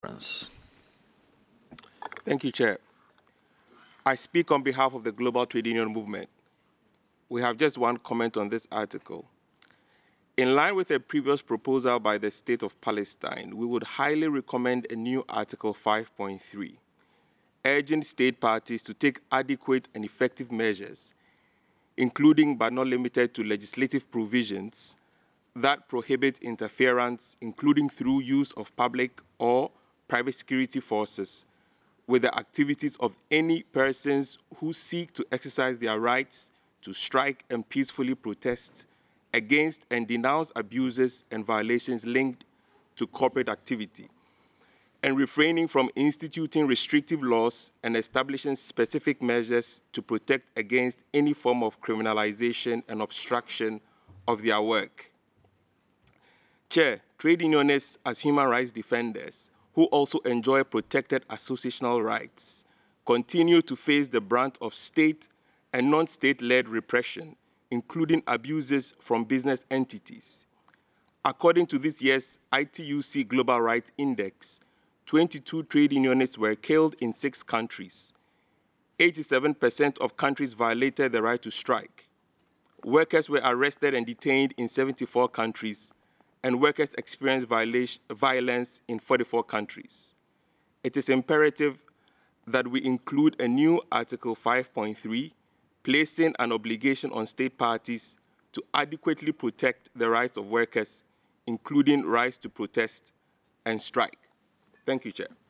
Thank you, Chair. I speak on behalf of the Global Trade Union Movement. We have just one comment on this article. In line with a previous proposal by the State of Palestine, we would highly recommend a new Article 5.3, urging state parties to take adequate and effective measures, including but not limited to legislative provisions that prohibit interference, including through use of public or private security forces, with the activities of any persons who seek to exercise their rights to strike and peacefully protest against and denounce abuses and violations linked to corporate activity, and refraining from instituting restrictive laws and establishing specific measures to protect against any form of criminalization and obstruction of their work. Chair, trade unionists as human rights defenders who also enjoy protected associational rights continue to face the brunt of state and non-state-led repression, including abuses from business entities. According to this year's ITUC Global Rights Index, 22 trade unionists were killed in 6 countries. 87% of countries violated the right to strike. Workers were arrested and detained in 74 countries, and workers experienced violence in 44 countries. It is imperative that we include a new Article 5.3, placing an obligation on state parties to adequately protect the rights of workers, including rights to protest and strike. Thank you, Chair.